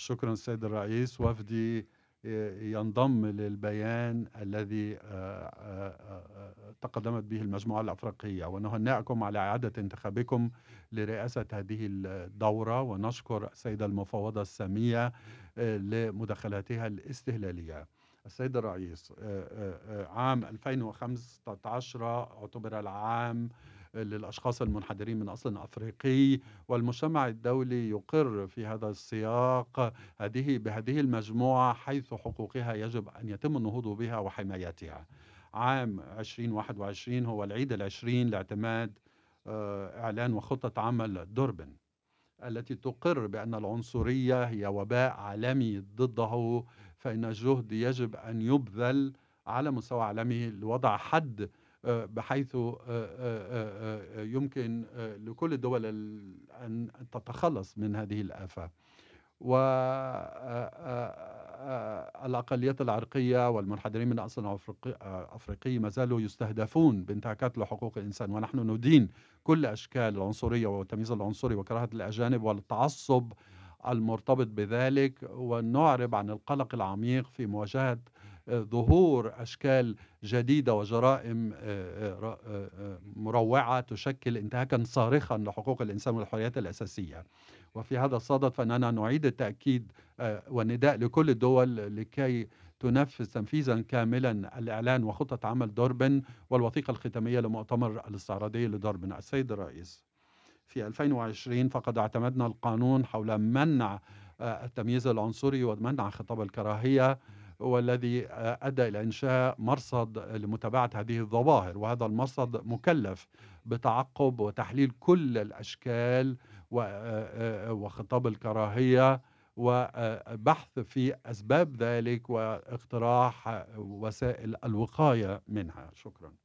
شكرا السيد الرئيس. وفدي ينضم للبيان الذي تقدمت به المجموعة الأفريقية، ونهنئكم على إعادة انتخابكم لرئاسة هذه الدورة، ونشكر السيدة المفوضة السامية لمداخلاتها الاستهلالية. السيد الرئيس، عام 2015 اعتبر العام للأشخاص المنحدرين من أصل أفريقي، والمجتمع الدولي يقر في هذا السياق بهذه المجموعة، حيث حقوقها يجب أن يتم النهوض بها وحمايتها. عام 2021 هو العيد العشرين لاعتماد إعلان وخطة عمل دوربن التي تقر بأن العنصرية هي وباء عالمي ضده، فإن الجهد يجب أن يبذل على مستوى عالمي لوضع حد، بحيث يمكن لكل الدول أن تتخلص من هذه الآفة. والأقليات العرقية والمنحدرين من أصل أفريقي ما زالوا يستهدفون بانتهاكات لحقوق الإنسان، ونحن ندين كل أشكال العنصرية والتمييز العنصري وكراهة الأجانب والتعصب المرتبط بذلك، ونعرب عن القلق العميق في مواجهة ظهور أشكال جديدة وجرائم مروعة تشكل انتهاكا صارخا لحقوق الإنسان والحريات الأساسية. وفي هذا الصدد فإننا نعيد التأكيد والنداء لكل الدول لكي تنفذ تنفيذا كاملا الإعلان وخطة عمل دوربن والوثيقة الختامية لمؤتمر الاستعراضي لدوربن. السيد الرئيس، في 2020 فقد اعتمدنا القانون حول منع التمييز العنصري ومنع خطاب الكراهية، والذي أدى إلى إنشاء مرصد لمتابعة هذه الظواهر، وهذا المرصد مكلف بتعقب وتحليل كل الأشكال وخطاب الكراهية، وبحث في أسباب ذلك واقتراح وسائل الوقاية منها. شكرا.